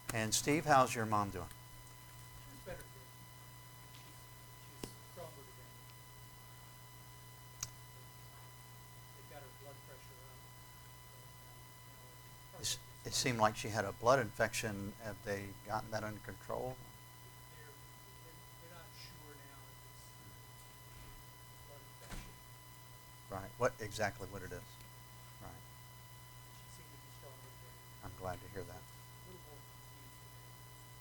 And Steve, how's your mom doing? She's better, kid. She's stronger today. They've got her blood pressure up. But, It seemed like she had a blood infection. Have they gotten that under control? they're not sure now if it's blood infection. Right. What exactly what it is? Right. She seemed to be stronger today. I'm glad to hear that. A little more confused today.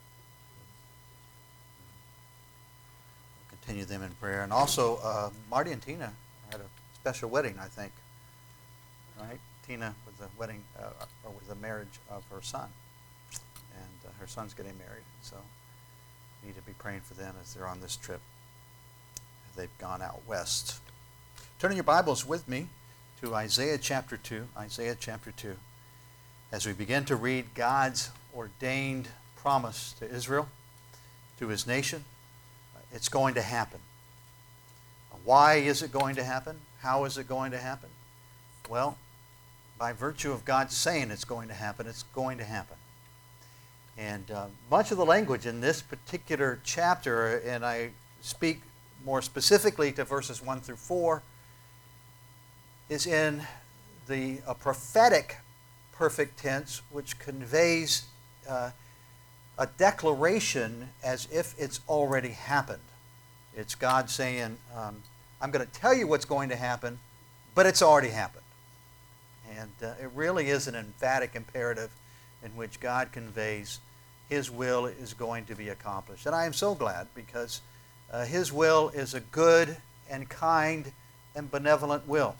We'll continue them in prayer. And also, Marty and Tina had a special wedding, I think. Right? Tina was the wedding, or was the marriage of her son. And her son's getting married. So we need to be praying for them as they're on this trip. They've gone out west. Turning your Bibles with me to Isaiah chapter 2. Isaiah chapter 2. As we begin to read God's ordained promise to Israel, to his nation, it's going to happen. Why is it going to happen? How is it going to happen? Well, by virtue of God saying it's going to happen, it's going to happen. And much of the language in this particular chapter, and I speak more specifically to verses 1 through 4, is in the prophetic perfect tense, which conveys a declaration as if it's already happened. It's God saying, I'm going to tell you what's going to happen, but it's already happened. And it really is an emphatic imperative in which God conveys his will is going to be accomplished. And I am so glad because his will is a good and kind and benevolent will.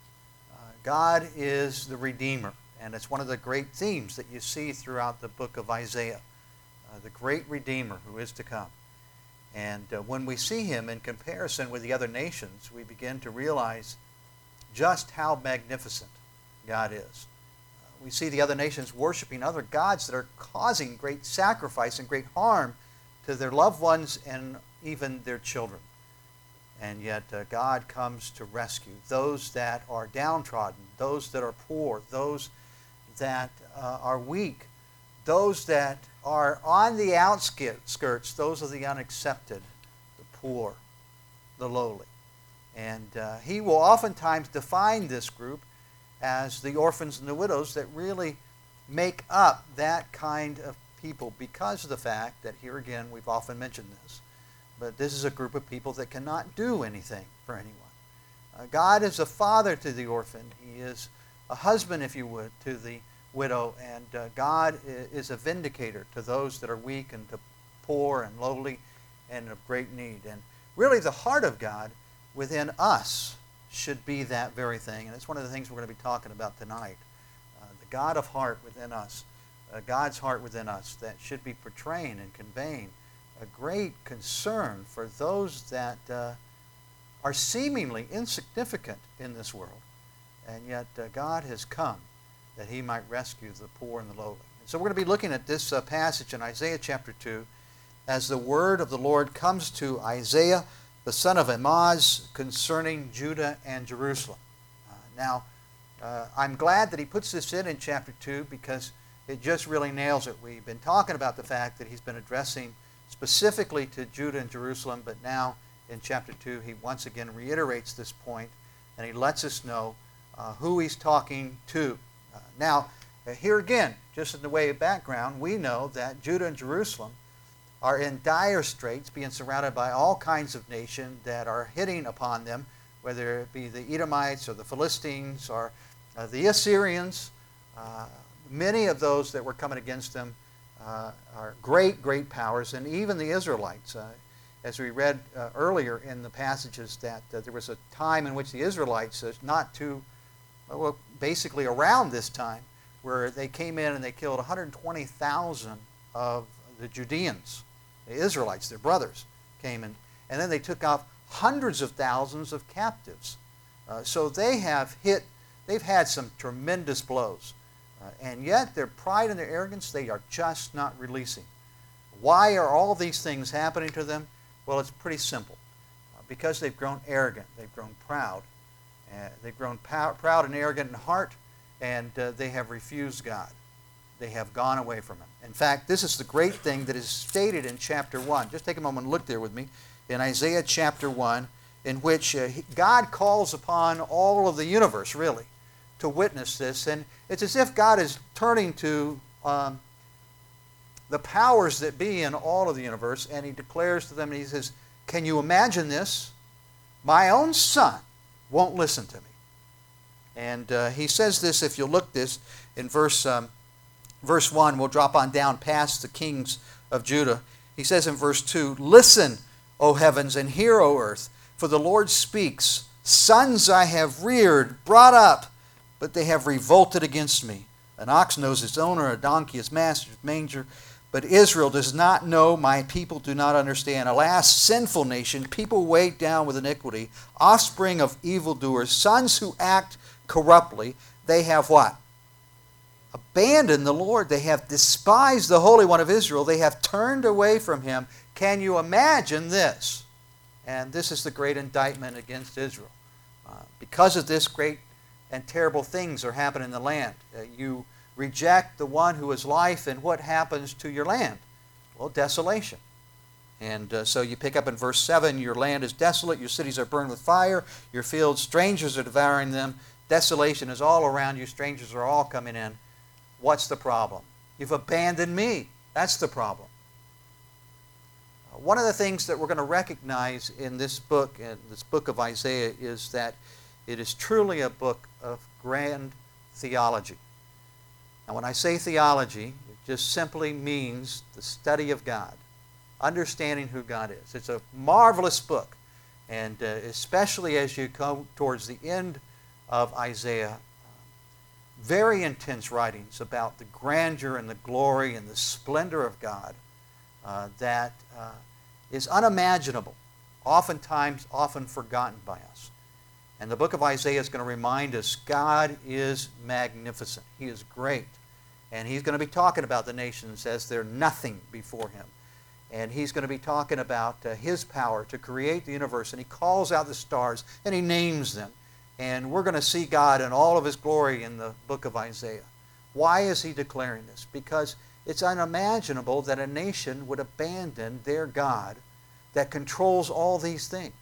God is the Redeemer, and it's one of the great themes that you see throughout the book of Isaiah, the great Redeemer who is to come. And when we see him in comparison with the other nations, we begin to realize just how magnificent God is. We see the other nations worshiping other gods that are causing great sacrifice and great harm to their loved ones and even their children. And yet God comes to rescue those that are downtrodden, those that are poor, those that are weak, those that are on the outskirts, those are the unaccepted, the poor, the lowly. And he will oftentimes define this group as the orphans and the widows that really make up that kind of people because of the fact that, here again, we've often mentioned this, but this is a group of people that cannot do anything for anyone. God is a father to the orphan. He is a husband, if you would, to the widow. And God is a vindicator to those that are weak and to poor and lowly and of great need. And really the heart of God within us should be that very thing. And it's one of the things we're going to be talking about tonight. The God of heart within us, God's heart within us that should be portraying and conveying a great concern for those that are seemingly insignificant in this world. And yet God has come that he might rescue the poor and the lowly. And so we're going to be looking at this passage in Isaiah chapter 2 as the word of the Lord comes to Isaiah, the son of Amoz, concerning Judah and Jerusalem. Now, I'm glad that he puts this in chapter 2 because it just really nails it. We've been talking about the fact that he's been addressing specifically to Judah and Jerusalem, but now in chapter 2 he once again reiterates this point and he lets us know who he's talking to. Now, here again, just in the way of background, we know that Judah and Jerusalem are in dire straits, being surrounded by all kinds of nations that are hitting upon them, whether it be the Edomites or the Philistines or the Assyrians. Many of those that were coming against them are great, great powers, and even the Israelites. As we read earlier in the passages that there was a time in which the Israelites, basically around this time, where they came in and they killed 120,000 of the Judeans. The Israelites, their brothers, came in, and then they took off hundreds of thousands of captives. So they've had some tremendous blows. And yet their pride and their arrogance, they are just not releasing. Why are all these things happening to them? Well, it's pretty simple. Because they've grown arrogant, they've grown proud. They've grown proud and arrogant in heart, and they have refused God. They have gone away from him. In fact, this is the great thing that is stated in chapter 1. Just take a moment and look there with me. In Isaiah chapter 1, in which God calls upon all of the universe, really, to witness this. And it's as if God is turning to the powers that be in all of the universe, and he declares to them, and he says, can you imagine this? My own son won't listen to me. And he says this, if you look this, in verse 1, we'll drop on down past the kings of Judah. He says in verse 2, listen, O heavens, and hear, O earth, for the Lord speaks. Sons I have reared, brought up, but they have revolted against me. An ox knows its owner, a donkey its master's manger. But Israel does not know, my people do not understand. Alas, sinful nation, people weighed down with iniquity, offspring of evildoers, sons who act corruptly. They have what? Abandoned the Lord. They have despised the Holy One of Israel. They have turned away from him. Can you imagine this? And this is the great indictment against Israel. Because of this, great and terrible things are happening in the land. You reject the one who is life, and what happens to your land? Well, desolation. And so you pick up in verse 7, your land is desolate, your cities are burned with fire, your fields, strangers are devouring them. Desolation is all around you, strangers are all coming in. What's the problem? You've abandoned me. That's the problem. One of the things that we're going to recognize in this book of Isaiah, is that it is truly a book of grand theology. Now, when I say theology, it just simply means the study of God, understanding who God is. It's a marvelous book, and especially as you come towards the end of Isaiah, very intense writings about the grandeur and the glory and the splendor of God that is unimaginable, oftentimes often forgotten by us. And the book of Isaiah is going to remind us God is magnificent. He is great. And he's going to be talking about the nations as they're nothing before him. And he's going to be talking about his power to create the universe. And he calls out the stars and he names them. And we're going to see God in all of his glory in the book of Isaiah. Why is he declaring this? Because it's unimaginable that a nation would abandon their God that controls all these things.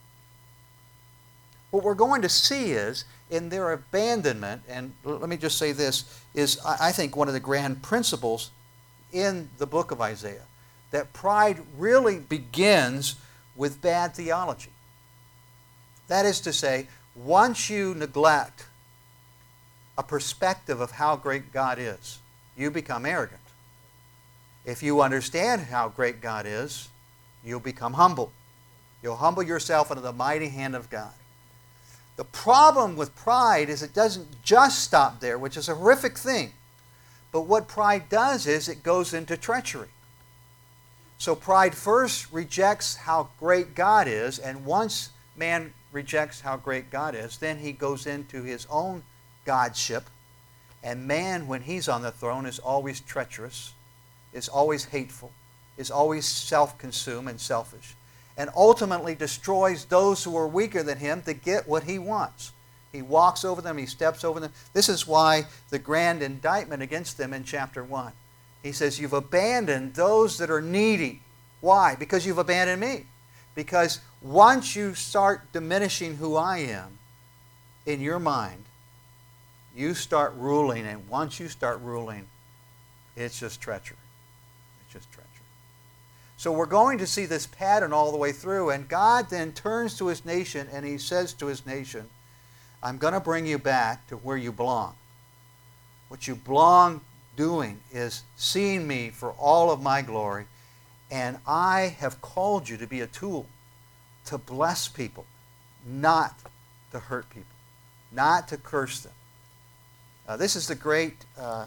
What we're going to see is, in their abandonment, and let me just say this, is I think one of the grand principles in the book of Isaiah, that pride really begins with bad theology. That is to say, once you neglect a perspective of how great God is, you become arrogant. If you understand how great God is, you'll become humble. You'll humble yourself under the mighty hand of God. The problem with pride is it doesn't just stop there, which is a horrific thing. But what pride does is it goes into treachery. So pride first rejects how great God is, and once man rejects how great God is, then he goes into his own godship. And man, when he's on the throne, is always treacherous, is always hateful, is always self-consumed and selfish, and ultimately destroys those who are weaker than him to get what he wants. He walks over them, he steps over them. This is why the grand indictment against them in chapter 1. He says, you've abandoned those that are needy. Why? Because you've abandoned me. Because once you start diminishing who I am in your mind, you start ruling, and once you start ruling, it's just treachery. It's just treachery. So we're going to see this pattern all the way through, and God then turns to his nation and he says to his nation, I'm going to bring you back to where you belong. What you belong doing is seeing me for all of my glory, and I have called you to be a tool to bless people, not to hurt people, not to curse them. This is the great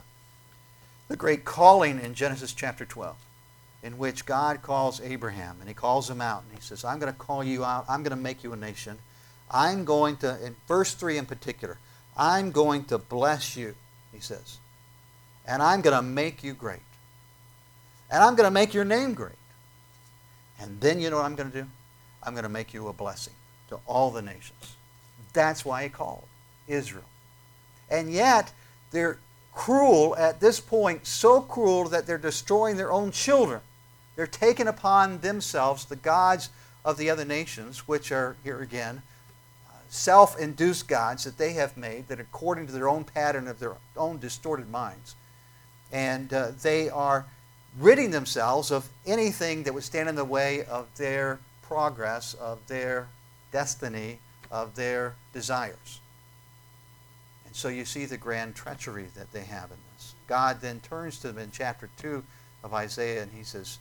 calling in Genesis chapter 12. In which God calls Abraham, and he calls him out, and he says, I'm going to call you out, I'm going to make you a nation. I'm going to, in verse 3 in particular, I'm going to bless you, he says. And I'm going to make you great. And I'm going to make your name great. And then you know what I'm going to do? I'm going to make you a blessing to all the nations. That's why he called Israel. And yet, their cruel at this point, so cruel that they're destroying their own children. They're taking upon themselves the gods of the other nations, which are, here again, self-induced gods that they have made that according to their own pattern of their own distorted minds. And they are ridding themselves of anything that would stand in the way of their progress, of their destiny, of their desires. And so you see the grand treachery that they have in this. God then turns to them in chapter 2 of Isaiah and he says,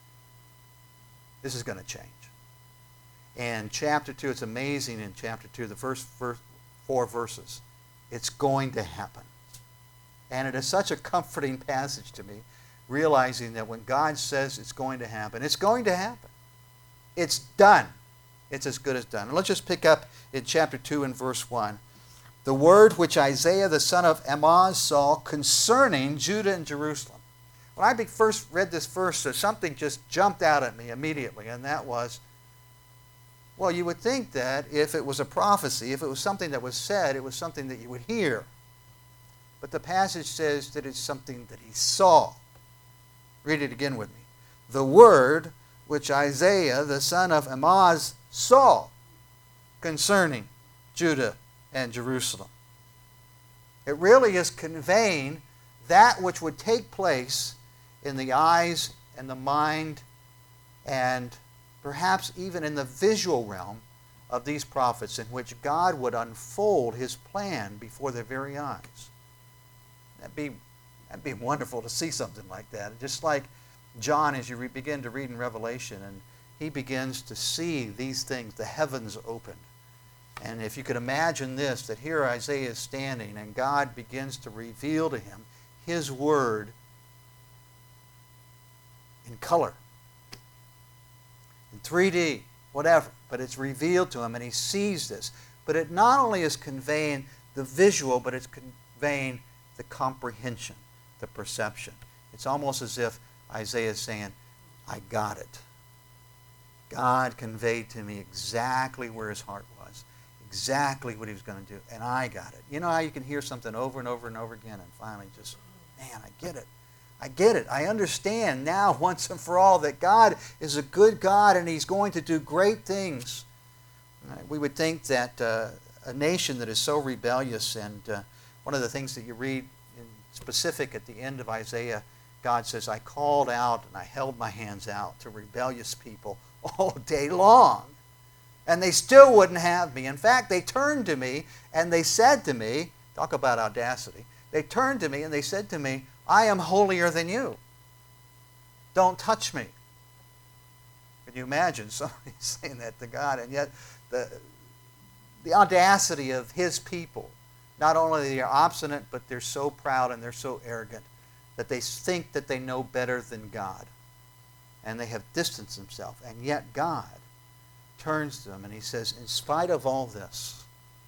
this is going to change. And chapter 2, it's amazing in chapter 2, the first 4 verses. It's going to happen. And it is such a comforting passage to me, realizing that when God says it's going to happen, it's going to happen. It's done. It's as good as done. And let's just pick up in chapter 2 and verse 1. The word which Isaiah the son of Amoz saw concerning Judah and Jerusalem. When I first read this verse, something just jumped out at me immediately, and that was, well, you would think that if it was a prophecy, if it was something that was said, it was something that you would hear. But the passage says that it's something that he saw. Read it again with me. The word which Isaiah the son of Amoz saw concerning Judah and Jerusalem. It really is conveying that which would take place in the eyes and the mind and perhaps even in the visual realm of these prophets, in which God would unfold his plan before their very eyes. That'd be wonderful to see something like that. Just like John, as you begin to read in Revelation, and he begins to see these things, the heavens opened. And if you could imagine this, that here Isaiah is standing and God begins to reveal to him his word in color, in 3D, whatever. But it's revealed to him and he sees this. But it not only is conveying the visual, but it's conveying the comprehension, the perception. It's almost as if Isaiah is saying, I got it. God conveyed to me exactly where his heart was, exactly what he was going to do, and I got it. You know how you can hear something over and over and over again and finally just, man, I get it. I get it. I understand now once and for all that God is a good God and he's going to do great things. We would think that a nation that is so rebellious, and one of the things that you read in specific at the end of Isaiah, God says, I called out and I held my hands out to rebellious people all day long. And they still wouldn't have me. In fact, they turned to me and they said to me, talk about audacity, they turned to me and they said to me, I am holier than you. Don't touch me. Can you imagine somebody saying that to God? And yet the audacity of his people, not only they're obstinate, but they're so proud and they're so arrogant that they think that they know better than God. And they have distanced themselves. And yet God turns to them and he says, in spite of all this,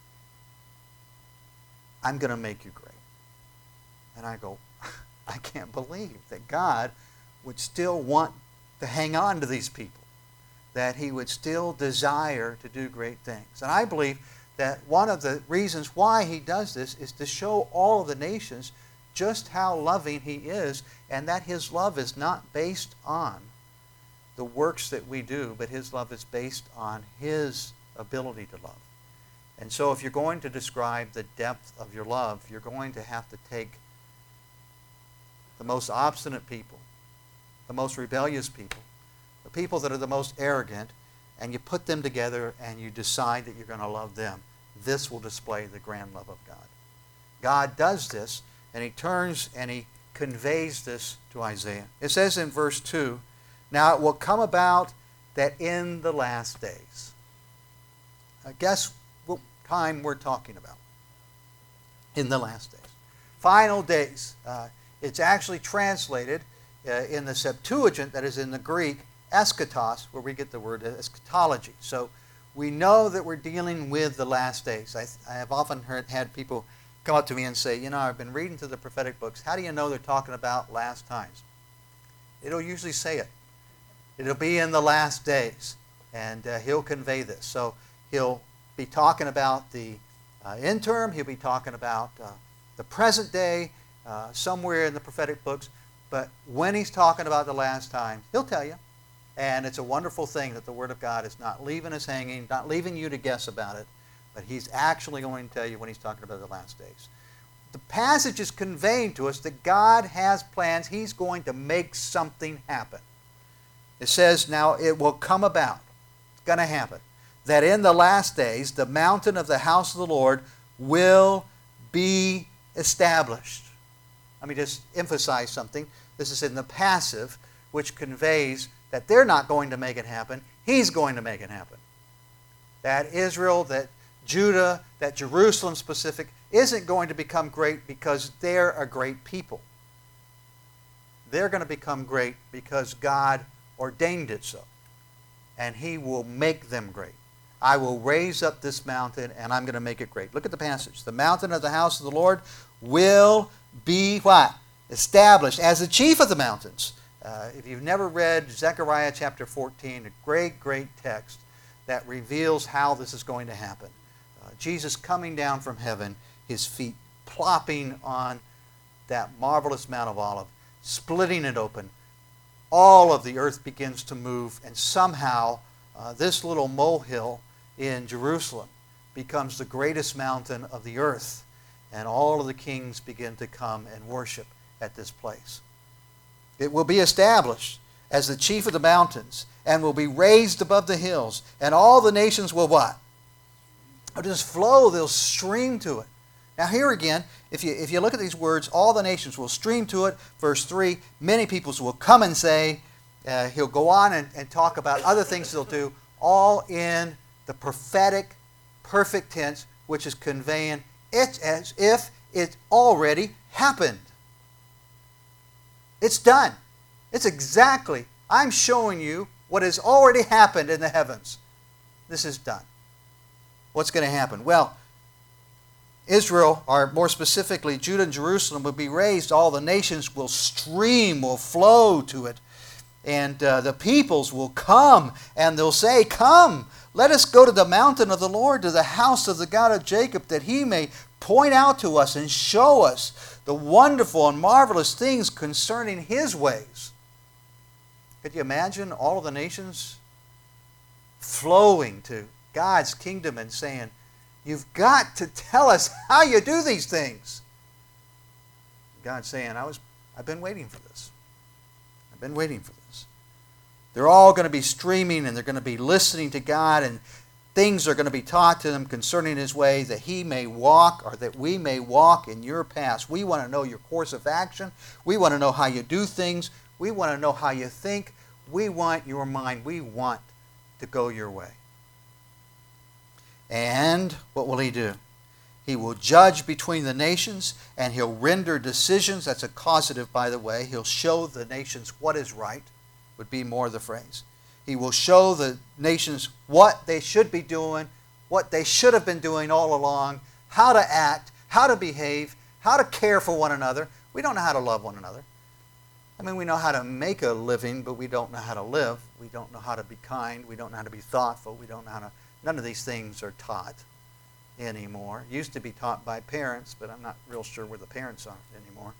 I'm going to make you great. And I go, I can't believe that God would still want to hang on to these people, that he would still desire to do great things. And I believe that one of the reasons why he does this is to show all of the nations just how loving he is, and that his love is not based on the works that we do, but his love is based on his ability to love. And so if you're going to describe the depth of your love, you're going to have to take the most obstinate people, the most rebellious people, the people that are the most arrogant, and you put them together and you decide that you're going to love them. This will display the grand love of God. God does this, and he turns and he conveys this to Isaiah. It says in verse 2, now it will come about that in the last days. Guess what time we're talking about? In the last days. Final days. It's actually translated in the Septuagint, that is in the Greek, eschatos, where we get the word eschatology. So we know that we're dealing with the last days. I have often had people come up to me and say, you know, I've been reading through the prophetic books. How do you know they're talking about last times? It'll usually say it. It'll be in the last days. And he'll convey this. So he'll be talking about the interim. He'll be talking about the present day. somewhere in the prophetic books. But when he's talking about the last time, he'll tell you. And it's a wonderful thing that the Word of God is not leaving us hanging, not leaving you to guess about it, but he's actually going to tell you when he's talking about the last days. The passage is conveying to us that God has plans. He's going to make something happen. It says, now it will come about. It's going to happen. That in the last days, the mountain of the house of the Lord will be established. Let me just emphasize something. This is in the passive, which conveys that they're not going to make it happen. He's going to make it happen. That Israel, that Judah, that Jerusalem specific, isn't going to become great because they're a great people. They're going to become great because God ordained it so. And He will make them great. I will raise up this mountain and I'm going to make it great. Look at the passage. The mountain of the house of the Lord will be what? Established as the chief of the mountains. If you've never read Zechariah chapter 14, a great, great text that reveals how this is going to happen. Jesus coming down from heaven, his feet plopping on that marvelous Mount of Olives, splitting it open. All of the earth begins to move, and somehow this little molehill in Jerusalem becomes the greatest mountain of the earth, and all of the kings begin to come and worship at this place. It will be established as the chief of the mountains and will be raised above the hills, and all the nations will what? They'll just flow, they'll stream to it. Now here again, if you look at these words, all the nations will stream to it. Verse 3, many peoples will come and say, he'll go on and talk about other things they'll do, all in the prophetic, perfect tense, which is conveying it as if it already happened. It's done. It's exactly, I'm showing you what has already happened in the heavens. This is done. What's going to happen? Well, Israel, or more specifically Judah and Jerusalem, will be raised. All the nations will stream, will flow to it. And the peoples will come and they'll say, come, let us go to the mountain of the Lord, to the house of the God of Jacob, that He may point out to us and show us the wonderful and marvelous things concerning His ways. Could you imagine all of the nations flowing to God's kingdom and saying, you've got to tell us how you do these things? God's saying, I've been waiting for this. I've been waiting for this. They're all going to be streaming and they're going to be listening to God, and things are going to be taught to them concerning His way, that He may walk, or that we may walk in your paths. We want to know your course of action. We want to know how you do things. We want to know how you think. We want your mind. We want to go your way. And what will He do? He will judge between the nations, and He'll render decisions. That's a causative, by the way. He'll show the nations what is right, would be more the phrase. He will show the nations what they should be doing, what they should have been doing all along, how to act, how to behave, how to care for one another. We don't know how to love one another. I mean, we know how to make a living, but we don't know how to live. We don't know how to be kind. We don't know how to be thoughtful. We don't know how to... None of these things are taught anymore. Used to be taught by parents, but I'm not real sure where the parents are anymore.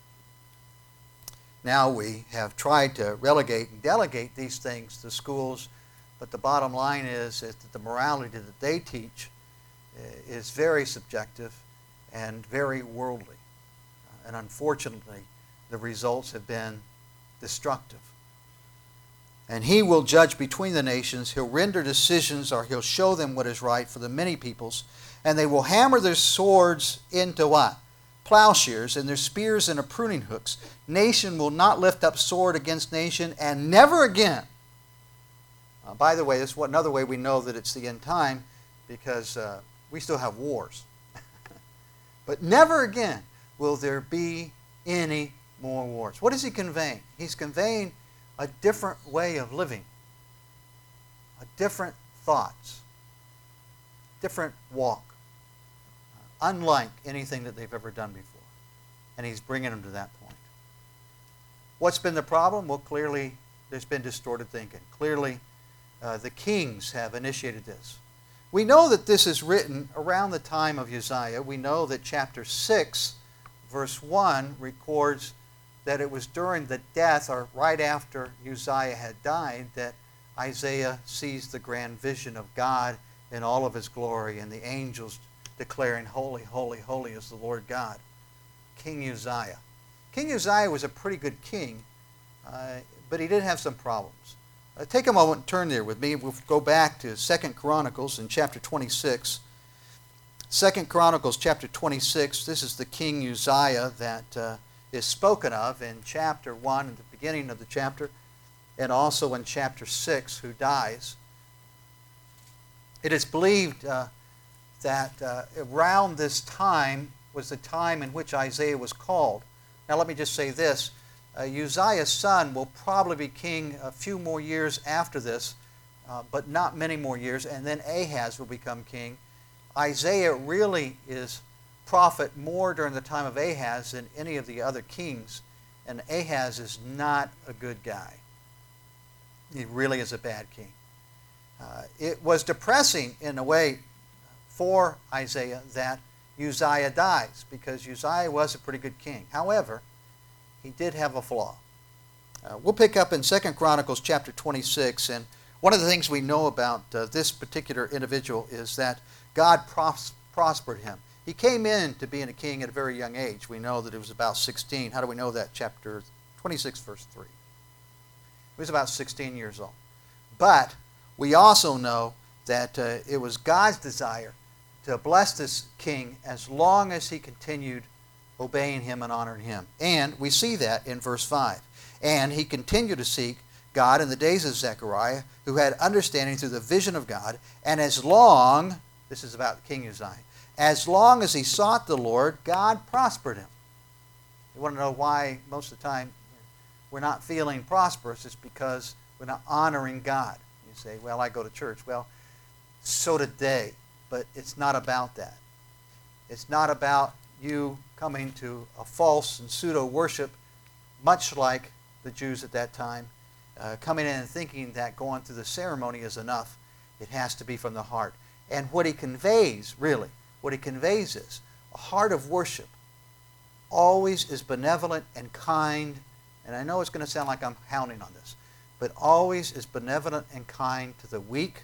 Now we have tried to relegate and delegate these things to schools, but the bottom line is that the morality that they teach is very subjective and very worldly. And unfortunately, the results have been destructive. And He will judge between the nations. He'll render decisions, or He'll show them what is right for the many peoples. And they will hammer their swords into what? Plowshares, and their spears into pruning hooks. Nation will not lift up sword against nation, and never again. By the way, this is another way we know that it's the end time, because we still have wars. But never again will there be any more wars. What is He conveying? He's conveying a different way of living, a different thoughts, different walk, unlike anything that they've ever done before. And He's bringing them to that point. What's been the problem? Well, clearly there's been distorted thinking. Clearly the kings have initiated this. We know that this is written around the time of Uzziah. We know that chapter 6, verse 1 records that it was during the death, or right after Uzziah had died, that Isaiah sees the grand vision of God in all of his glory, and the angels declaring, "Holy, holy, holy is the Lord God." King Uzziah. King Uzziah was a pretty good king, but he did have some problems. Take a moment and turn there with me. We'll go back to 2 Chronicles in chapter 26. 2 Chronicles chapter 26, this is the King Uzziah that is spoken of in chapter 1, at the beginning of the chapter, and also in chapter 6, who dies. It is believed that around this time was the time in which Isaiah was called. Now let me just say this. Uzziah's son will probably be king a few more years after this, but not many more years, and then Ahaz will become king. Isaiah really is prophet more during the time of Ahaz than any of the other kings, and Ahaz is not a good guy. He really is a bad king. It was depressing in a way for Isaiah that Uzziah dies, because Uzziah was a pretty good king. However, he did have a flaw. We'll pick up in 2 Chronicles chapter 26, and one of the things we know about this particular individual is that God prospered him. He came in to being a king at a very young age. We know that it was about 16. How do we know that? Chapter 26, verse 3. He was about 16 years old. But we also know that it was God's desire to bless this king as long as he continued obeying him and honoring him. And we see that in verse 5. And he continued to seek God in the days of Zechariah, who had understanding through the vision of God, and as long, this is about King Uzziah, as long as he sought the Lord, God prospered him. You want to know why most of the time we're not feeling prosperous? It's because we're not honoring God. You say, well, I go to church. Well, so did they. But it's not about that. It's not about you coming to a false and pseudo worship, much like the Jews at that time, coming in and thinking that going through the ceremony is enough. It has to be from the heart. And what he conveys, really, what he conveys is a heart of worship always is benevolent and kind. And I know it's going to sound like I'm hounding on this, but always is benevolent and kind to the weak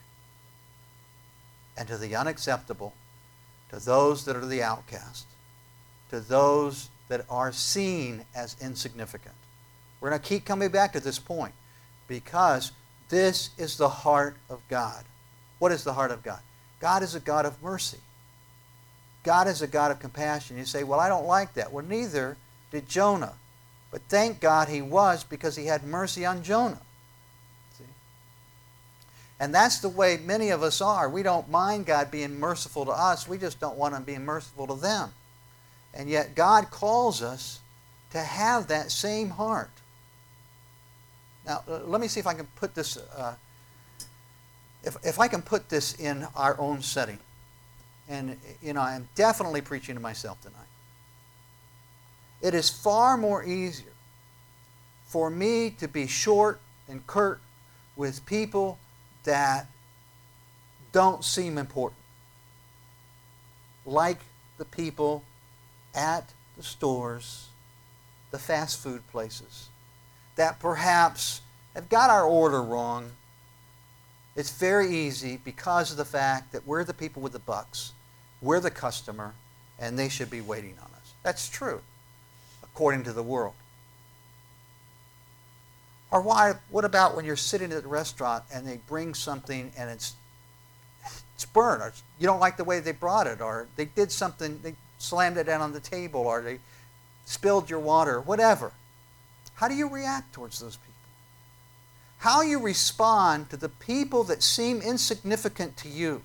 and to the unacceptable, to those that are the outcast, to those that are seen as insignificant. We're going to keep coming back to this point because this is the heart of God. What is the heart of God? God is a God of mercy. God is a God of compassion. You say, well, I don't like that. Well, neither did Jonah. But thank God he was, because he had mercy on Jonah. See? And that's the way many of us are. We don't mind God being merciful to us. We just don't want him being merciful to them. And yet God calls us to have that same heart. Now, let me see if I can put this, if I can put this in our own setting. And, I'm definitely preaching to myself tonight. It is far more easier for me to be short and curt with people that don't seem important. Like the people at the stores, the fast food places, that perhaps have got our order wrong. It's very easy because of the fact that we're the people with the bucks, we're the customer, and they should be waiting on us. That's true, according to the world. Or what about when you're sitting at the restaurant and they bring something and it's burnt, or you don't like the way they brought it, or they did something, they slammed it down on the table, or they spilled your water, whatever. How do you react towards those people? How you respond to the people that seem insignificant to you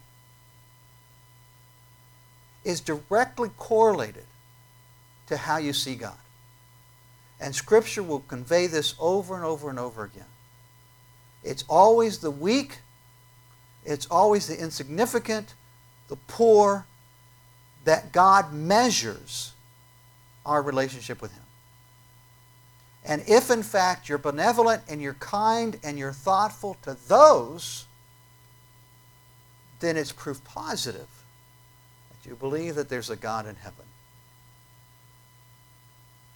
is directly correlated to how you see God. And Scripture will convey this over and over and over again. It's always the weak, it's always the insignificant, the poor, that God measures our relationship with Him. And if in fact you're benevolent and you're kind and you're thoughtful to those, then it's proof positive that you believe that there's a God in heaven.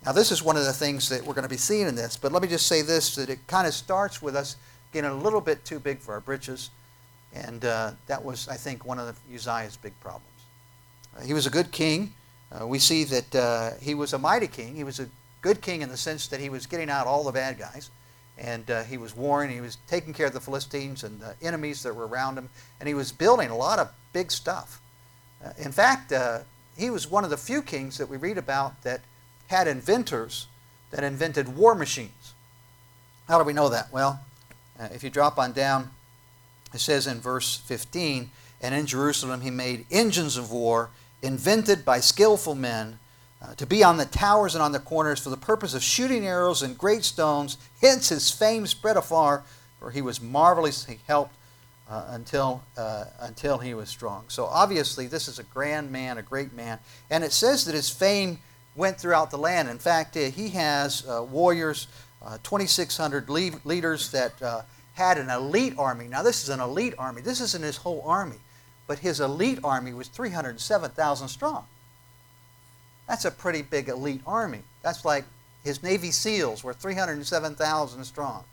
Now, this is one of the things that we're going to be seeing in this, but let me just say this, that it kind of starts with us getting a little bit too big for our britches, and that was, I think, one of Uzziah's big problems. He was a good king. We see that he was a mighty king. He was a good king in the sense that he was getting out all the bad guys, and he was warring, he was taking care of the Philistines and the enemies that were around him, and he was building a lot of big stuff. In fact, he was one of the few kings that we read about that had inventors that invented war machines. How do we know that? Well, if you drop on down, it says in verse 15, and in Jerusalem he made engines of war invented by skillful men to be on the towers and on the corners for the purpose of shooting arrows and great stones. Hence his fame spread afar, for he was marvelously helped until he was strong. So obviously this is a grand man, a great man. And it says that his fame went throughout the land. In fact, he has warriors, 2,600 leaders that had an elite army. Now this is an elite army. This isn't his whole army. But his elite army was 307,000 strong. That's a pretty big elite army. That's like his Navy SEALs were 307,000 strong.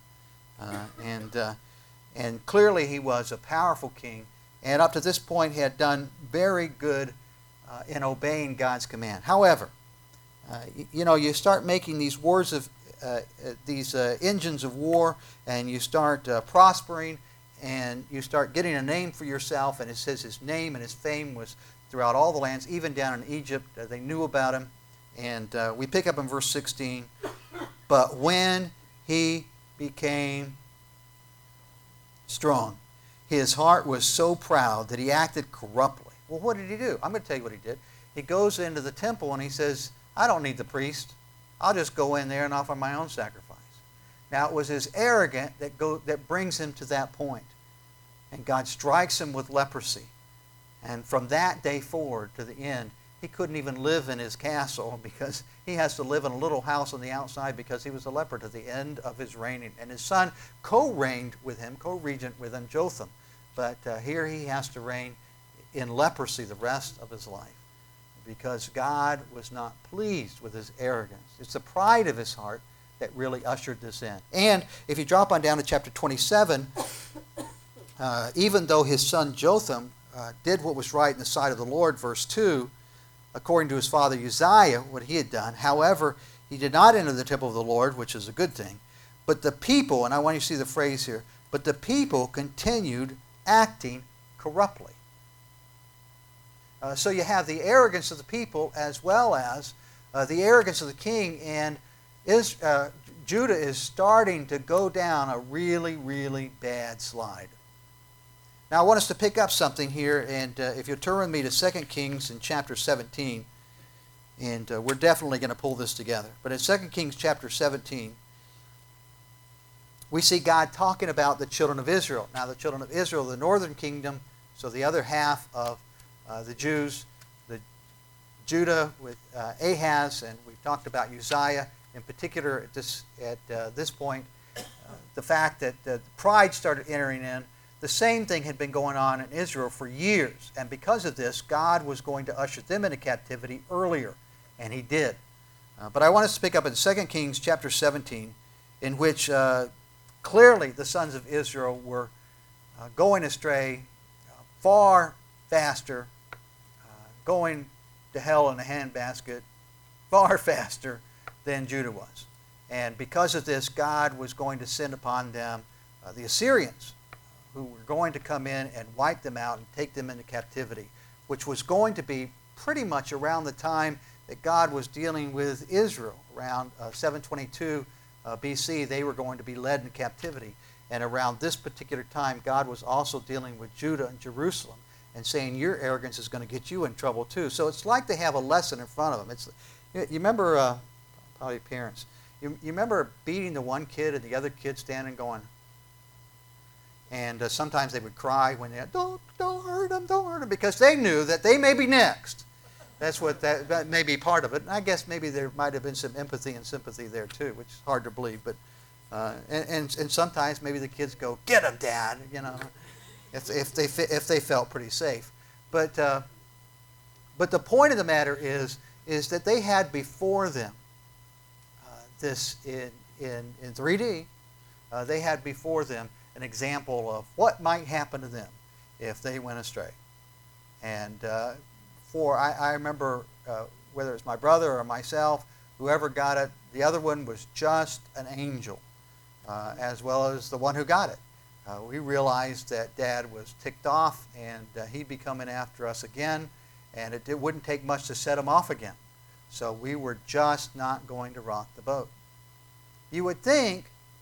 And clearly he was a powerful king. And up to this point he had done very good in obeying God's command. However, you start making these wars of these engines of war, and you start prospering, and you start getting a name for yourself. And it says his name and his fame was throughout all the lands, even down in Egypt. They knew about him. And we pick up in verse 16. But when he became strong, his heart was so proud that he acted corruptly. Well, what did he do? I'm going to tell you what he did. He goes into the temple and he says, I don't need the priest. I'll just go in there and offer my own sacrifice. Now, it was his arrogance that brings him to that point. And God strikes him with leprosy. And from that day forward to the end, he couldn't even live in his castle because he has to live in a little house on the outside because he was a leper to the end of his reigning. And his son co-reigned with him, co-regent with him, Jotham. But here he has to reign in leprosy the rest of his life because God was not pleased with his arrogance. It's the pride of his heart that really ushered this in. And if you drop on down to chapter 27, even though his son Jotham did what was right in the sight of the Lord, verse 2, according to his father Uzziah, what he had done. However, he did not enter the temple of the Lord, which is a good thing. But the people, and I want you to see the phrase here, but the people continued acting corruptly. So you have the arrogance of the people as well as the arrogance of the king, and Judah is starting to go down a really, really bad slide. Now I want us to pick up something here, and if you'll turn with me to 2 Kings in chapter 17, and we're definitely going to pull this together. But in 2 Kings chapter 17, we see God talking about the children of Israel. Now the children of Israel, the northern kingdom, so the other half of the Jews, the Judah with Ahaz, and we've talked about Uzziah in particular at this point. The fact that pride started entering in. The same thing had been going on in Israel for years. And because of this, God was going to usher them into captivity earlier. And he did. But I want us to pick up in 2 Kings chapter 17, in which clearly the sons of Israel were going astray far faster, going to hell in a handbasket far faster than Judah was. And because of this, God was going to send upon them the Assyrians, who were going to come in and wipe them out and take them into captivity, which was going to be pretty much around the time that God was dealing with Israel. Around 722 BC, they were going to be led into captivity. And around this particular time, God was also dealing with Judah and Jerusalem and saying, your arrogance is going to get you in trouble too. So it's like they have a lesson in front of them. You remember, probably parents, you remember beating the one kid and the other kid standing going, and sometimes they would cry when they don't hurt them, because they knew that they may be next. That's what that may be part of it. And I guess maybe there might have been some empathy and sympathy there too, which is hard to believe. But and sometimes maybe the kids go, "Get him, Dad," if they felt pretty safe. But the point of the matter is that they had before them this in 3D, they had before them an example of what might happen to them if they went astray. And I remember whether it's my brother or myself, whoever got it, the other one was just an angel, as well as the one who got it. We realized that Dad was ticked off, and he'd be coming after us again, and it wouldn't take much to set him off again. So we were just not going to rock the boat. You would think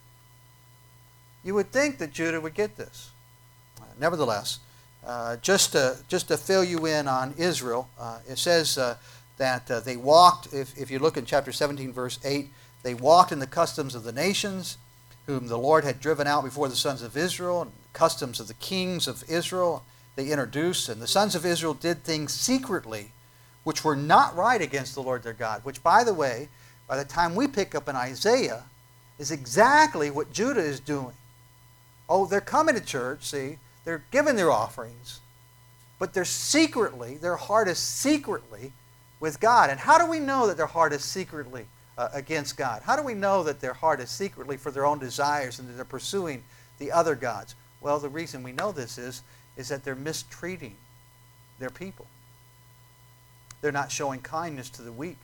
that Judah would get this. Nevertheless, just to fill you in on Israel, it says that they walked, if you look in chapter 17, verse 8, they walked in the customs of the nations, whom the Lord had driven out before the sons of Israel, and the customs of the kings of Israel they introduced. And the sons of Israel did things secretly, which were not right against the Lord their God, which, by the way, by the time we pick up in Isaiah, is exactly what Judah is doing. Oh, they're coming to church, see, they're giving their offerings, but their heart is secretly with God. And how do we know that their heart is secretly against God? How do we know that their heart is secretly for their own desires and that they're pursuing the other gods? Well, the reason we know this is that they're mistreating their people. They're not showing kindness to the weak.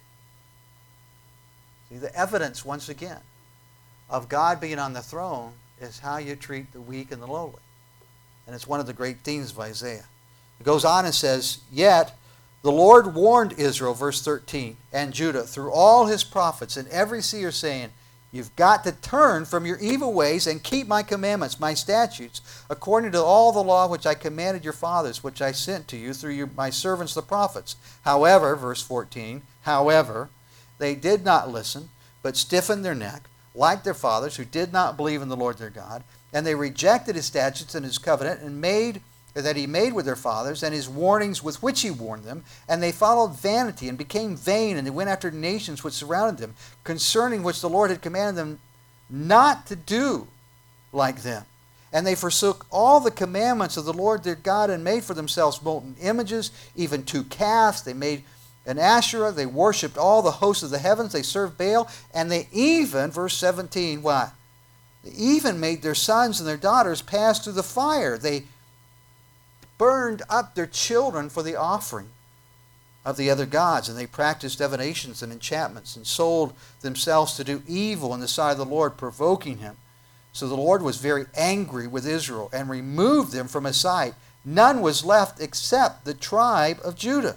See, the evidence, once again, of God being on the throne is how you treat the weak and the lowly. And it's one of the great themes of Isaiah. It goes on and says, "Yet the Lord warned Israel," verse 13, "and Judah through all his prophets and every seer, saying, you've got to turn from your evil ways and keep my commandments, my statutes, according to all the law which I commanded your fathers, which I sent to you through my servants the prophets. However," verse 14, "however, they did not listen, but stiffened their neck, like their fathers, who did not believe in the Lord their God, and they rejected his statutes and his covenant, and that he made with their fathers, and his warnings with which he warned them, and they followed vanity and became vain, and they went after nations which surrounded them, concerning which the Lord had commanded them not to do like them. And they forsook all the commandments of the Lord their God, and made for themselves molten images, even 2 calves. They made an Asherah. They worshipped all the hosts of the heavens. They served Baal, and they even," verse 17, what? "They even made their sons and their daughters pass through the fire. They burned up their children for the offering of the other gods, and they practiced divinations and enchantments, and sold themselves to do evil in the sight of the Lord, provoking him. So the Lord was very angry with Israel, and removed them from his sight. None was left except the tribe of Judah."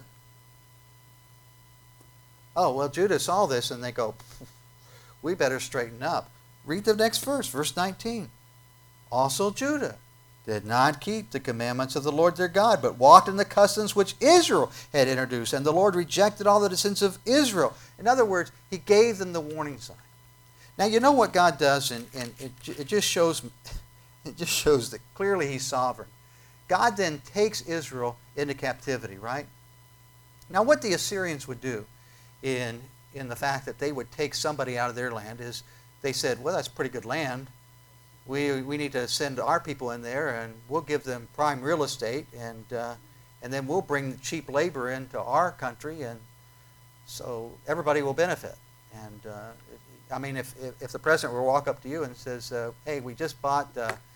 Oh, well, Judah saw this, and they go, we better straighten up. Read the next verse, verse 19. "Also Judah did not keep the commandments of the Lord their God, but walked in the customs which Israel had introduced. And the Lord rejected all the descendants of Israel." In other words, he gave them the warning sign. Now, you know what God does, and it just shows that clearly he's sovereign. God then takes Israel into captivity, right? Now, what the Assyrians would do in the fact that they would take somebody out of their land is they said, well, that's pretty good land. We need to send our people in there, and we'll give them prime real estate, and then we'll bring cheap labor into our country, and so everybody will benefit. And I mean, if the president were to walk up to you and says, "Hey, we just bought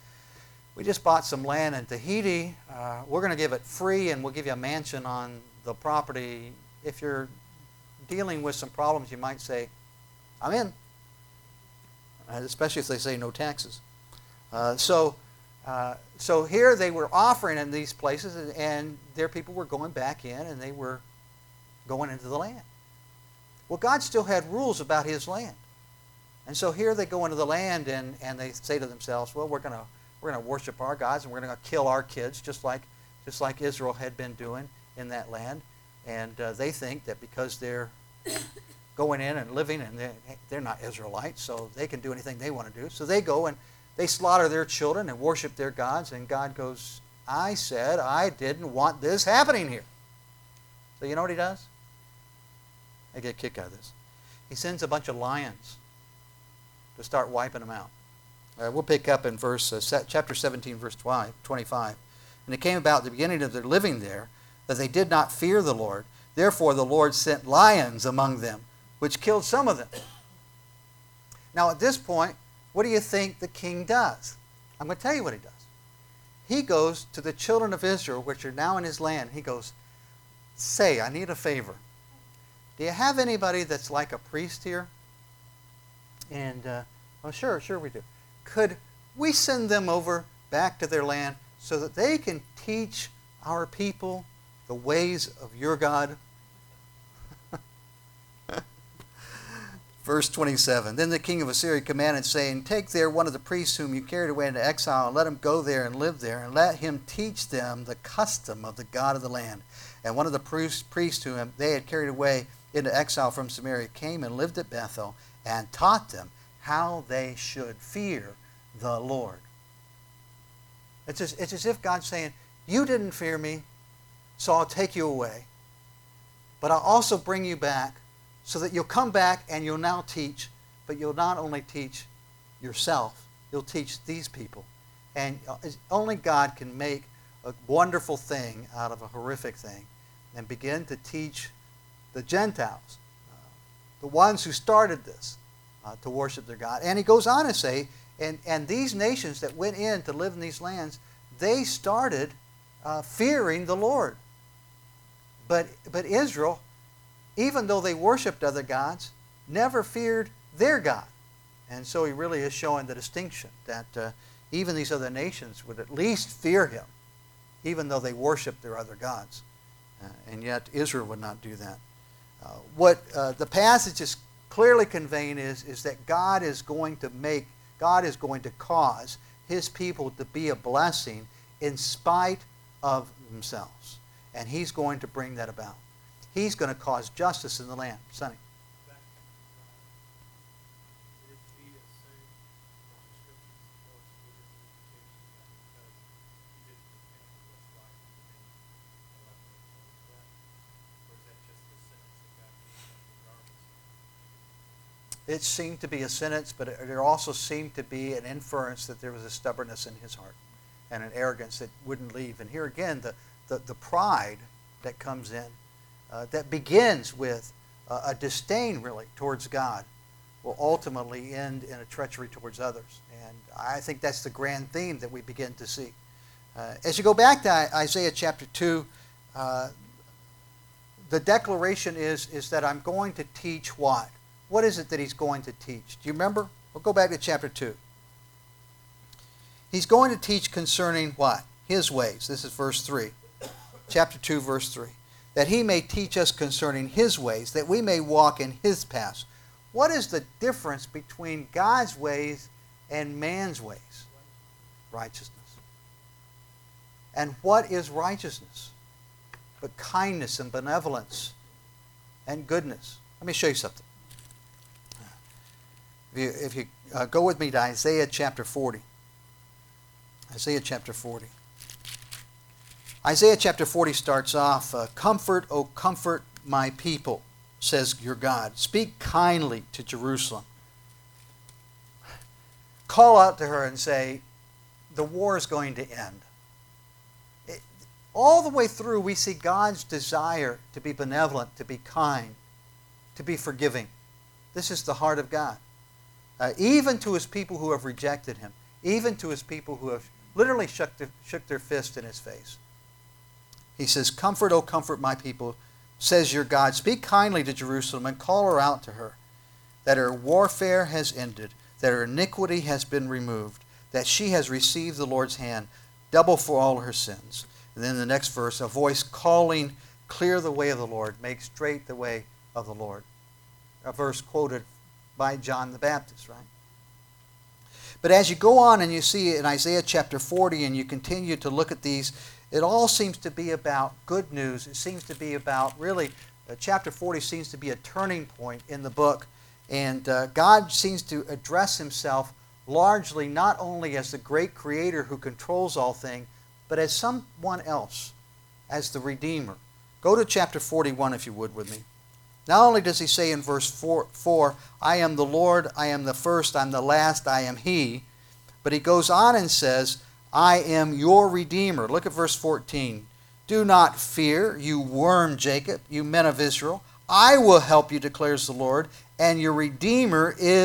some land in Tahiti. We're going to give it free, and we'll give you a mansion on the property." If you're dealing with some problems, you might say, "I'm in," especially if they say no taxes. So here they were offering in these places, and their people were going back in, and they were going into the land. Well, God still had rules about his land. And so here they go into the land, and they say to themselves, well, we're going to worship our gods, and we're going to kill our kids, just like Israel had been doing in that land. And they think that because they're going in and living, and they're not Israelites, so they can do anything they want to do. So they go and they slaughter their children and worship their gods, and God goes, "I said I didn't want this happening here." So you know what he does? I get a kick out of this. He sends a bunch of lions to start wiping them out. We'll pick up in chapter 17, verse 25. "And it came about at the beginning of their living there that they did not fear the Lord. Therefore the Lord sent lions among them, which killed some of them." Now at this point, what do you think the king does? I'm going to tell you what he does. He goes to the children of Israel, which are now in his land. He goes, say, I need a favor. Do you have anybody that's like a priest here? And, oh, sure we do. Could we send them over back to their land so that they can teach our people the ways of your God? Verse 27, then the king of Assyria commanded, saying, take there one of the priests whom you carried away into exile, and let him go there and live there, and let him teach them the custom of the God of the land. And one of the priests whom they had carried away into exile from Samaria came and lived at Bethel, and taught them how they should fear the Lord. It's as if God's saying, you didn't fear me, so I'll take you away. But I'll also bring you back so that you'll come back and you'll now teach, but you'll not only teach yourself, you'll teach these people. And only God can make a wonderful thing out of a horrific thing and begin to teach the Gentiles, the ones who started this, to worship their God. And he goes on to say, and these nations that went in to live in these lands, they started fearing the Lord. But Israel, even though they worshipped other gods, never feared their God. And so he really is showing the distinction that even these other nations would at least fear him, even though they worshipped their other gods. And yet Israel would not do that. What the passage is clearly conveying is that God is going to cause his people to be a blessing in spite of themselves. And he's going to bring that about. He's going to cause justice in the land. Sonny. It seemed to be a sentence, but there also seemed to be an inference that there was a stubbornness in his heart and an arrogance that wouldn't leave. And here again, the pride that comes in, that begins with a disdain, really, towards God, will ultimately end in a treachery towards others. And I think that's the grand theme that we begin to see. As you go back to Isaiah chapter 2, the declaration is that I'm going to teach what? What is it that he's going to teach? Do you remember? We'll go back to chapter 2. He's going to teach concerning what? His ways. This is verse 3. Chapter 2, verse 3. That he may teach us concerning his ways, that we may walk in his paths. What is the difference between God's ways and man's ways? Righteousness. And what is righteousness? But kindness and benevolence and goodness. Let me show you something. If you go with me to Isaiah chapter 40. Isaiah chapter 40. Isaiah chapter 40 starts off, comfort, O comfort my people, says your God. Speak kindly to Jerusalem. Call out to her and say, the war is going to end. All the way through, we see God's desire to be benevolent, to be kind, to be forgiving. This is the heart of God. Even to his people who have rejected him. Even to his people who have literally shook their fist in his face. He says, comfort, O comfort my people, says your God. Speak kindly to Jerusalem and call her out to her, that her warfare has ended, that her iniquity has been removed, that she has received the Lord's hand, double for all her sins. And then the next verse, a voice calling, clear the way of the Lord, make straight the way of the Lord. A verse quoted by John the Baptist, right? But as you go on and you see in Isaiah chapter 40 and you continue to look at these, it all seems to be about good news. It seems to be about, really, chapter 40 seems to be a turning point in the book. And God seems to address himself largely not only as the great creator who controls all things, but as someone else, as the Redeemer. Go to chapter 41 if you would with me. Not only does he say in verse 4, I am the Lord, I am the first, I'm the last, I am he. But he goes on and says, I am your Redeemer. Look at verse 14. Do not fear, you worm Jacob, you men of Israel. I will help you, declares the Lord, and your Redeemer is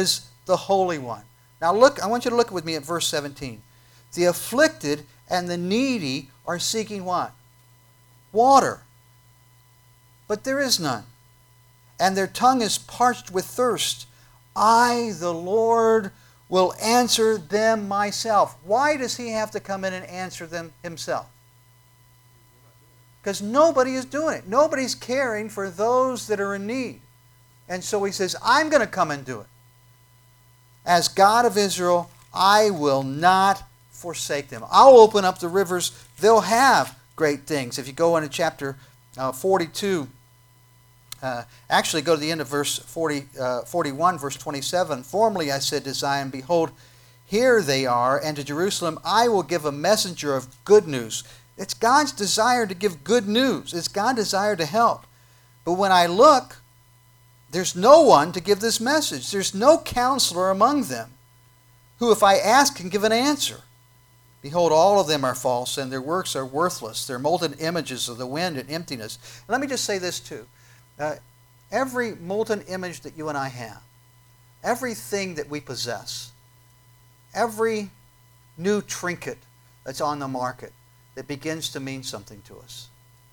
the Holy One. Now look, I want you to look with me at verse 17. The afflicted and the needy are seeking what? Water. But there is none. And their tongue is parched with thirst. I, the Lord, will answer them myself. Why does he have to come in and answer them himself? Because nobody is doing it. Nobody's caring for those that are in need. And so he says, I'm going to come and do it. As God of Israel, I will not forsake them. I'll open up the rivers. They'll have great things. If you go into chapter 42, actually go to the end of verse 41, verse 27. Formerly I said to Zion, behold, here they are, and to Jerusalem I will give a messenger of good news. It's God's desire to give good news. It's God's desire to help. But when I look, there's no one to give this message. There's no counselor among them who, if I ask, can give an answer. Behold, all of them are false, and their works are worthless. They're molten images of the wind and emptiness. And let me just say this too. Every molten image that you and I have, everything that we possess, every new trinket that's on the market that begins to mean something to us,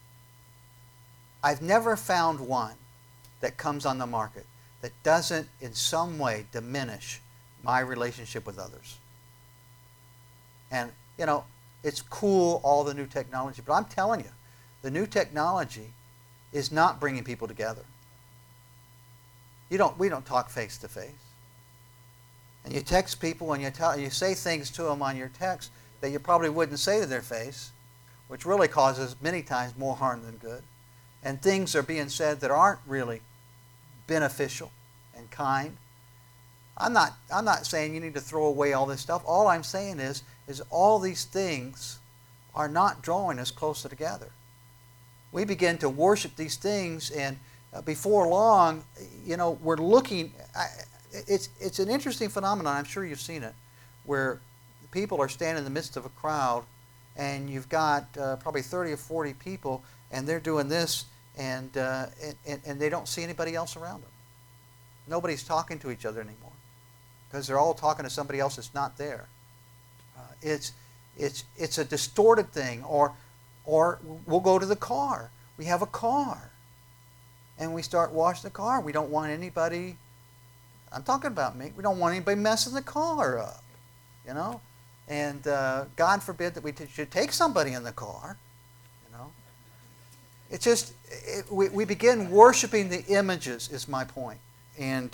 I've never found one that comes on the market that doesn't in some way diminish my relationship with others. And, you know, it's cool, all the new technology, but I'm telling you, the new technology is not bringing people together. We don't talk face to face. And you text people and you say things to them on your text that you probably wouldn't say to their face, which really causes many times more harm than good. And things are being said that aren't really beneficial and kind. I'm not saying you need to throw away all this stuff. All I'm saying is all these things are not drawing us closer together. We begin to worship these things, and before long, you know, we're looking. It's an interesting phenomenon. I'm sure you've seen it, where people are standing in the midst of a crowd, and you've got probably 30 or 40 people, and they're doing this, and they don't see anybody else around them. Nobody's talking to each other anymore because they're all talking to somebody else that's not there. It's a distorted thing. Or we'll go to the car. We have a car, and we start washing the car. We don't want anybody. I'm talking about me. We don't want anybody messing the car up, you know. And God forbid that we should take somebody in the car, you know. It's just we begin worshiping the images. Is my point. And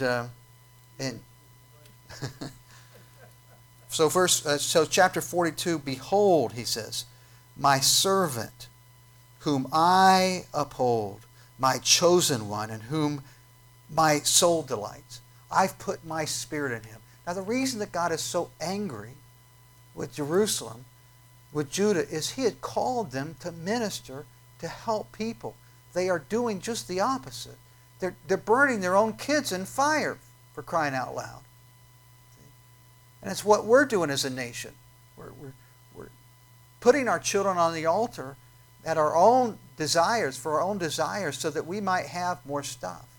so chapter 42. Behold, he says, my servant, whom I uphold, my chosen one, in whom my soul delights. I've put my spirit in him. Now, the reason that God is so angry with Jerusalem, with Judah, is he had called them to minister, to help people. They are doing just the opposite. They're burning their own kids in fire, for crying out loud. And it's what we're doing as a nation. We're putting our children on the altar at our own desires, for our own desires, so that we might have more stuff.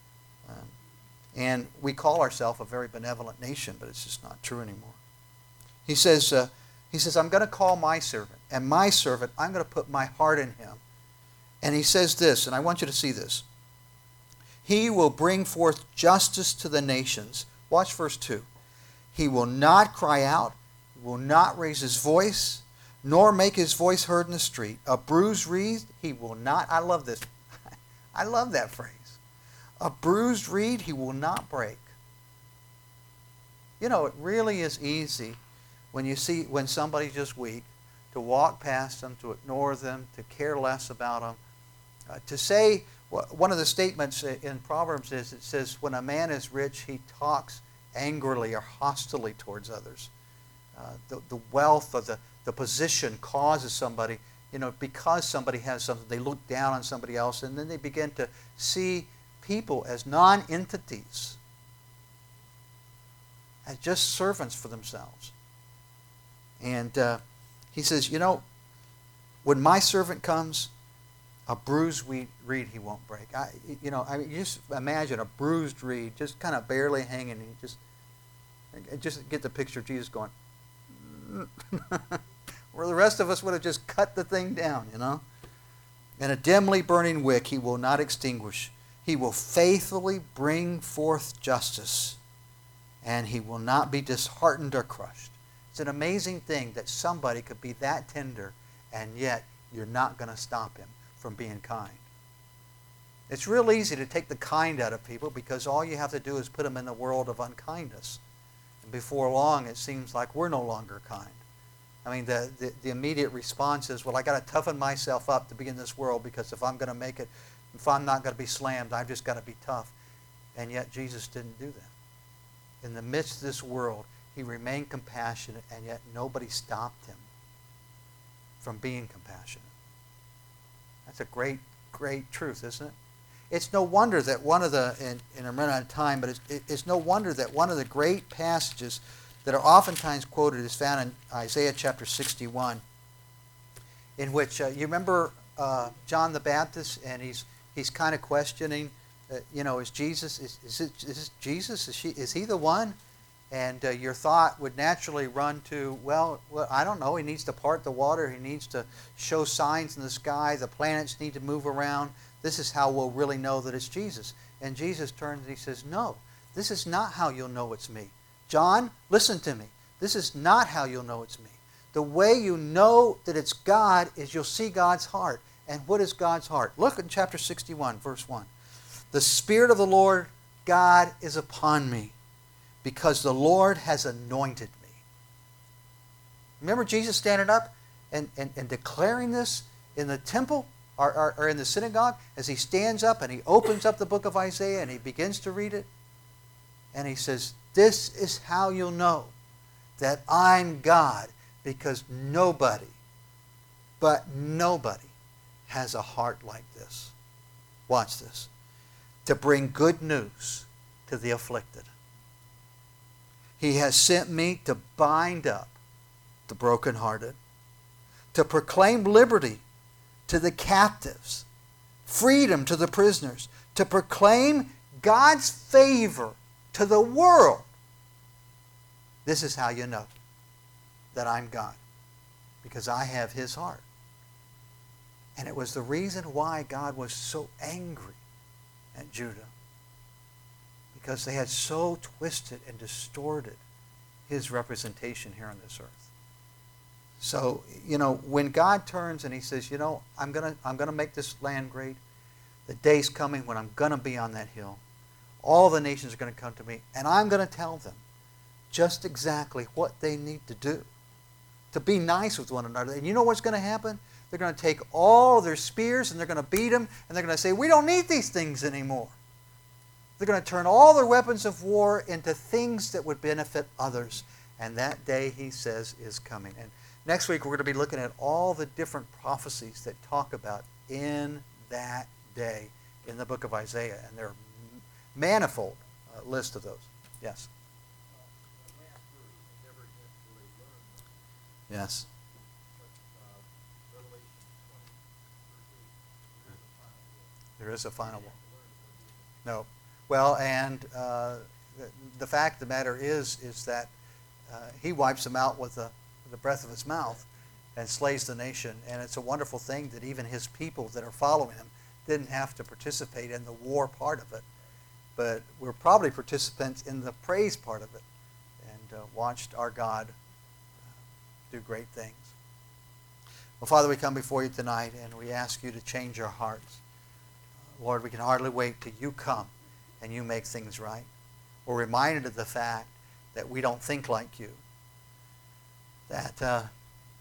And we call ourselves a very benevolent nation, but it's just not true anymore. He says, I'm going to call my servant, and my servant, I'm going to put my heart in him. And he says this, and I want you to see this. He will bring forth justice to the nations. Watch verse 2. He will not cry out, he will not raise his voice, nor make his voice heard in the street. A bruised reed he will not. I love this. I love that phrase. A bruised reed he will not break. You know, it really is easy when somebody's just weak, to walk past them, to ignore them, to care less about them. To say, one of the statements in Proverbs is, it says, when a man is rich, he talks angrily or hostilely towards others. The wealth or the position causes somebody, you know, because somebody has something, they look down on somebody else, and then they begin to see people as non-entities, as just servants for themselves. And he says, you know, when my servant comes, a bruised reed he won't break. You just imagine a bruised reed just kind of barely hanging, and And just get the picture of Jesus going, where the rest of us would have just cut the thing down, you know. And a dimly burning wick he will not extinguish. He will faithfully bring forth justice, and he will not be disheartened or crushed. It's an amazing thing that somebody could be that tender, and yet you're not going to stop him from being kind. It's real easy to take the kind out of people because all you have to do is put them in the world of unkindness. And before long, it seems like we're no longer kind. I mean, the immediate response is, well, I got to toughen myself up to be in this world because if I'm going to make it, if I'm not going to be slammed, I've just got to be tough. And yet Jesus didn't do that. In the midst of this world, he remained compassionate, and yet nobody stopped him from being compassionate. That's a great, great truth, isn't it? It's no wonder that one of the, and I'm running out of time, but it's no wonder that one of the great passages that are oftentimes quoted is found in Isaiah chapter 61, in which, you remember John the Baptist, and he's kind of questioning, is Jesus, is Jesus, is he the one? And your thought would naturally run to, well, I don't know, he needs to part the water, he needs to show signs in the sky, the planets need to move around. This is how we'll really know that it's Jesus. And Jesus turns and he says, no, this is not how you'll know it's me. John, listen to me. This is not how you'll know it's me. The way you know that it's God is you'll see God's heart. And what is God's heart? Look in chapter 61, verse 1. The Spirit of the Lord God is upon me, because the Lord has anointed me. Remember Jesus standing up and declaring this in the temple or in the synagogue as he stands up and he opens up the book of Isaiah and he begins to read it. And he says, this is how you'll know that I'm God, because nobody has a heart like this. Watch this. To bring good news to the afflicted. He has sent me to bind up the brokenhearted, to proclaim liberty to the captives, freedom to the prisoners, to proclaim God's favor to the world. This is how you know that I'm God, because I have his heart. And it was the reason why God was so angry at Judah, because they had so twisted and distorted his representation here on this earth. So, when God turns and he says, I'm gonna make this land great, the day's coming when I'm gonna be on that hill. All the nations are going to come to me, and I'm going to tell them just exactly what they need to do to be nice with one another. And you know what's going to happen? They're going to take all their spears and they're going to beat them, and they're going to say, we don't need these things anymore. They're going to turn all their weapons of war into things that would benefit others. And that day, he says, is coming. And next week, we're going to be looking at all the different prophecies that talk about in that day in the book of Isaiah. And there are manifold list of those. Yes. Yes. There is a final one. No. Well, and the fact of the matter is that he wipes them out with the breath of his mouth and slays the nation. And it's a wonderful thing that even his people that are following him didn't have to participate in the war part of it. But we're probably participants in the praise part of it, and watched our God do great things. Well, Father, we come before you tonight, and we ask you to change our hearts. Lord, we can hardly wait till you come and you make things right. We're reminded of the fact that we don't think like you, that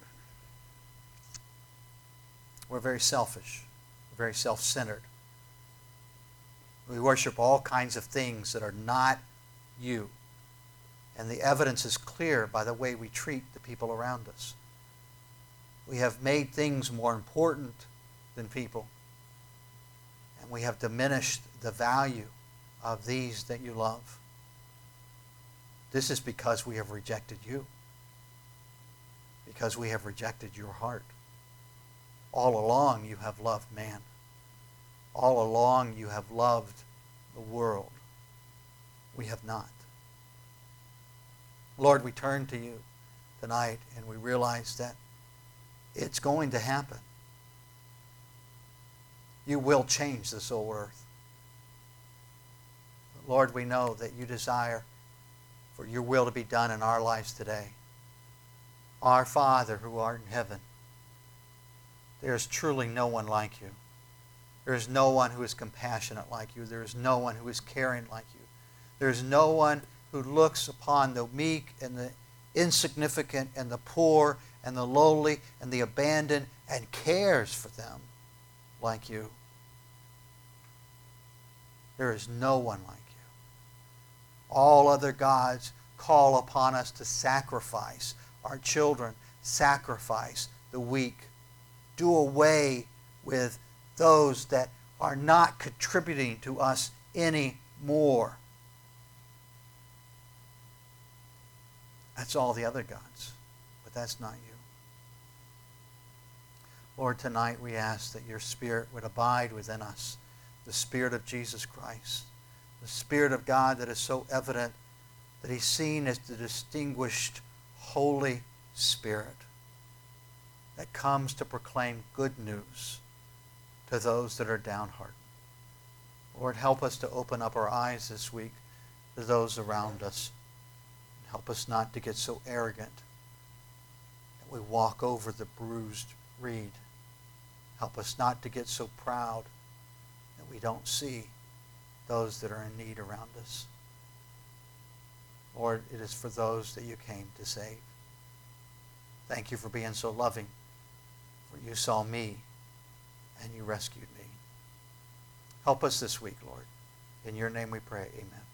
we're very selfish, very self-centered. We worship all kinds of things that are not you. And the evidence is clear by the way we treat the people around us. We have made things more important than people. And we have diminished the value of these that you love. This is because we have rejected you. Because we have rejected your heart. All along you have loved man. All along you have loved the world. We have not. Lord, we turn to you tonight and we realize that it's going to happen. You will change this old earth. But Lord, we know that you desire for your will to be done in our lives today. Our Father who art in heaven, there is truly no one like you. There is no one who is compassionate like you. There is no one who is caring like you. There is no one who looks upon the meek and the insignificant and the poor and the lowly and the abandoned and cares for them like you. There is no one like you. All other gods call upon us to sacrifice our children, sacrifice the weak, do away with those that are not contributing to us anymore. That's all the other gods, but that's not you. Lord, tonight we ask that your Spirit would abide within us, the Spirit of Jesus Christ, the Spirit of God that is so evident that he's seen as the distinguished Holy Spirit that comes to proclaim good news to those that are downhearted. Lord, help us to open up our eyes this week to those around us. Help us not to get so arrogant that we walk over the bruised reed. Help us not to get so proud that we don't see those that are in need around us. Lord, it is for those that you came to save. Thank you for being so loving, for you saw me and you rescued me. Help us this week, Lord. In your name we pray, amen.